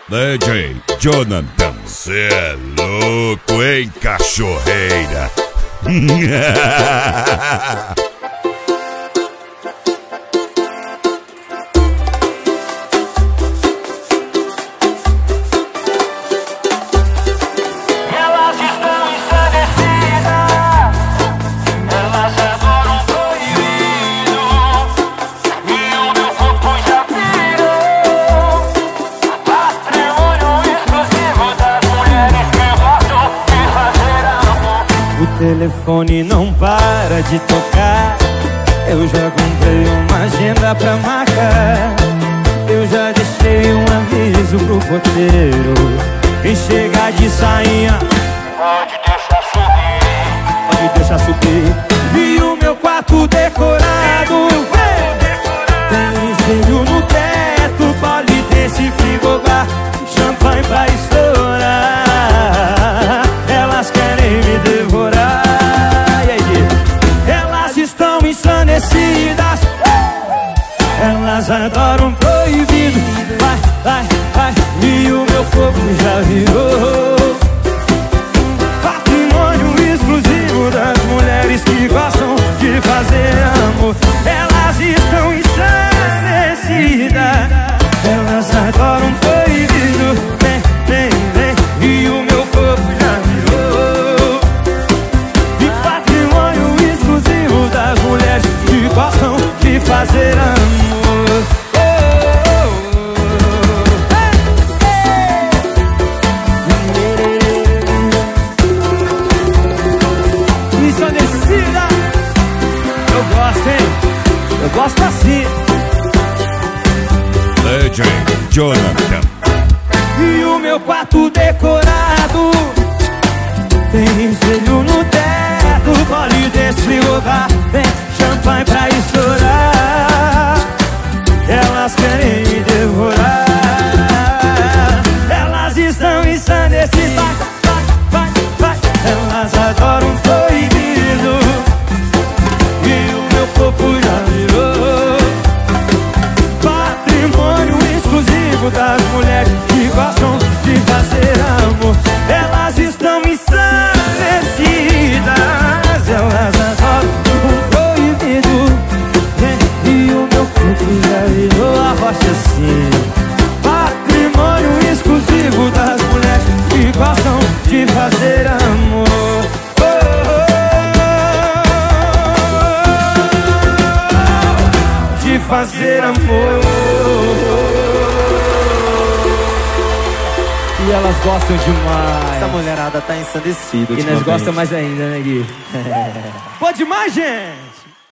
DJ Jonathan, cê é louco, hein, cachorreira? Elas estão ensandecidas, elas adoram proibido, e o meu corpo já pirou. Patrimônio exclusivo das mulheres que gostam de fazer amor. O telefone não para de tocar. Eu já comprei uma agenda pra marcar. Eu já deixei um aviso pro porteiro. Quem chegar de sainha Pode deixar subir. pode deixar subir. E o meu quarto decorado tem espelho no teto, polidense, frigobar, champanhe pra estourar. Elas querem me devorar. E aí? Elas estão ensandecidas, elas adoram proibido. Vai, vai, vai. E o meu corpo já virou patrimônio exclusivo das mulheres que gostam de fazer amor. Elas estão ensandecidas, elas adoram proibido. Vem, vem, vem. E o meu corpo já virou e patrimônio exclusivo das mulheres que gostam de fazer amor. Ensandecida, eu gosto, hein? Eu gosto assim. DJ Jonathan, E o meu quarto decorado tem espelho no teto, polidense, frigobar, vem, champanhe pra estourar. Elas querem me devorar. Elas estão ensandecidas. Vai, vai, vai, vai. Elas adoram proibido. E o meu corpo já virou patrimônio exclusivo das mulheres que gostam de fazer amor. Elas estão ensandecidas, elas adoram o proibido. E o meu corpo já virou a rocha assim. Patrimônio exclusivo das mulheres que gostam de fazer amor. Oh, oh, oh, de fazer amor. E elas gostam demais. Essa mulherada tá ensandecida. E nós gostamos mais ainda, né, Gui? Pode mais, gente!